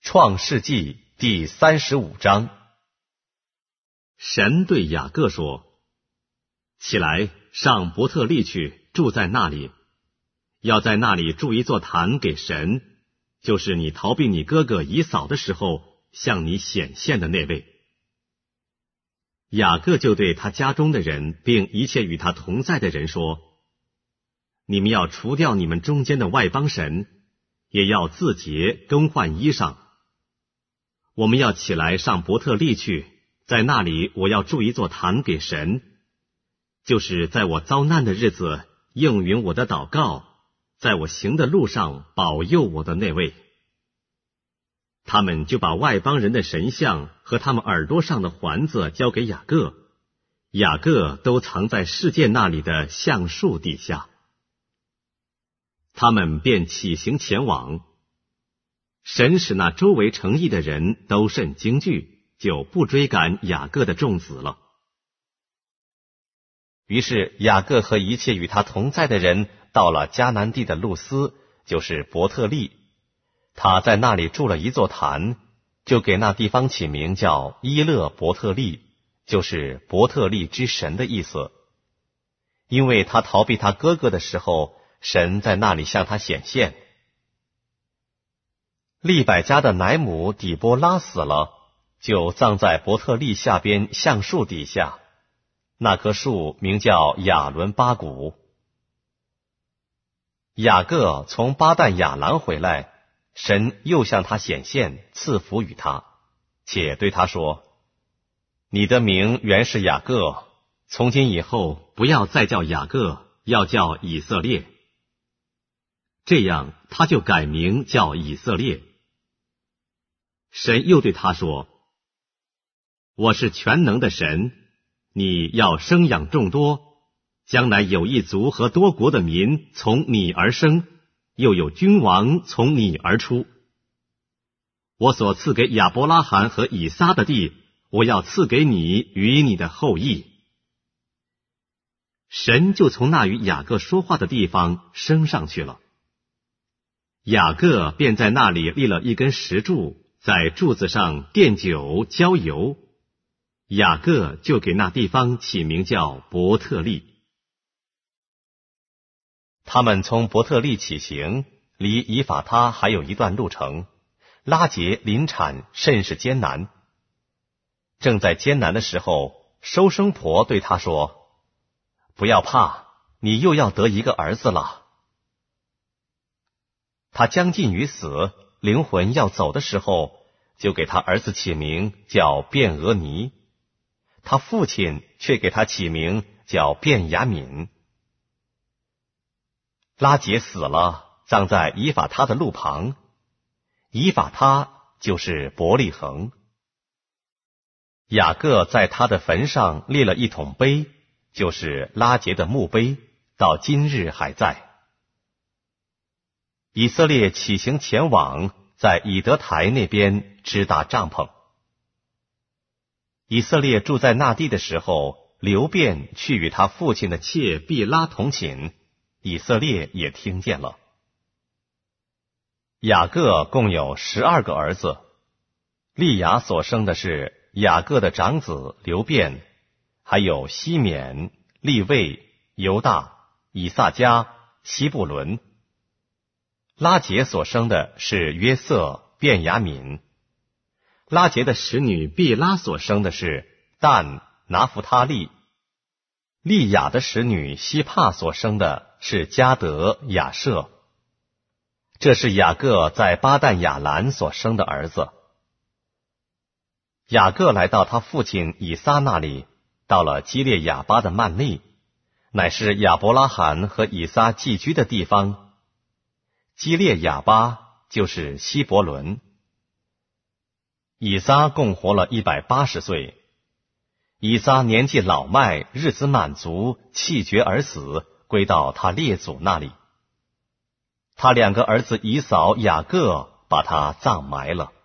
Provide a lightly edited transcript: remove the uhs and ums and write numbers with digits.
创世纪第35章。神对雅各说：起来，上伯特利去，住在那里，要在那里筑一座坛给神，就是你逃避你哥哥以扫的时候向你显现的那位。雅各就对他家中的人并一切与他同在的人说：你们要除掉你们中间的外邦神，也要自洁，更换衣裳。我们要起来上伯特利去，在那里我要筑一座坛给神，就是在我遭难的日子应允我的祷告，在我行的路上保佑我的那位。他们就把外邦人的神像和他们耳朵上的环子交给雅各，雅各都藏在世界那里的橡树底下。他们便起行前往。神使那周围城邑的人都甚惊惧，就不追赶雅各的众子了。于是雅各和一切与他同在的人到了迦南地的路斯，就是伯特利。他在那里筑了一座坛，就给那地方起名叫伊勒伯特利，就是伯特利之神的意思。因为他逃避他哥哥的时候，神在那里向他显现。利百加的奶母底波拉死了，就葬在伯特利下边橡树底下，那棵树名叫亚伦巴谷。雅各从巴旦亚兰回来，神又向他显现，赐福与他，且对他说：你的名原是雅各，从今以后不要再叫雅各，要叫以色列。这样他就改名叫以色列。神又对他说：我是全能的神，你要生养众多，将来有一族和多国的民从你而生，又有君王从你而出。我所赐给亚伯拉罕和以撒的地，我要赐给你与你的后裔。神就从那与雅各说话的地方升上去了。雅各便在那里立了一根石柱，在柱子上奠酒浇油。雅各就给那地方起名叫伯特利。他们从伯特利起行，离以法他还有一段路程，拉结临产，甚是艰难。正在艰难的时候，收生婆对他说：不要怕，你又要得一个儿子了。他将近于死，灵魂要走的时候，就给他儿子起名叫便俄尼，他父亲却给他起名叫便雅悯。拉结死了，葬在以法他的路旁，以法他就是伯利恒。雅各在他的坟上立了一桶碑，就是拉结的墓碑，到今日还在。以色列起行前往，在以德台那边支搭帐篷。以色列住在那地的时候，流便去与他父亲的妾毕拉同寝，以色列也听见了。雅各共有12个儿子，利亚所生的是雅各的长子流便，还有西缅、利未、犹大、以萨迦、西布伦。拉结所生的是约瑟、便雅悯。拉结的使女毕拉所生的是但、拿弗他利。利亚的使女希帕所生的是迦得、亚舍。这是雅各在巴旦亚兰所生的儿子。雅各来到他父亲以撒那里，到了基列亚巴的幔利，乃是亚伯拉罕和以撒寄居的地方。基列亚巴就是希伯伦。以撒共活了180岁。以撒年纪老迈，日子满足，气绝而死，归到他列祖那里。他2个儿子以扫、雅各把他葬埋了。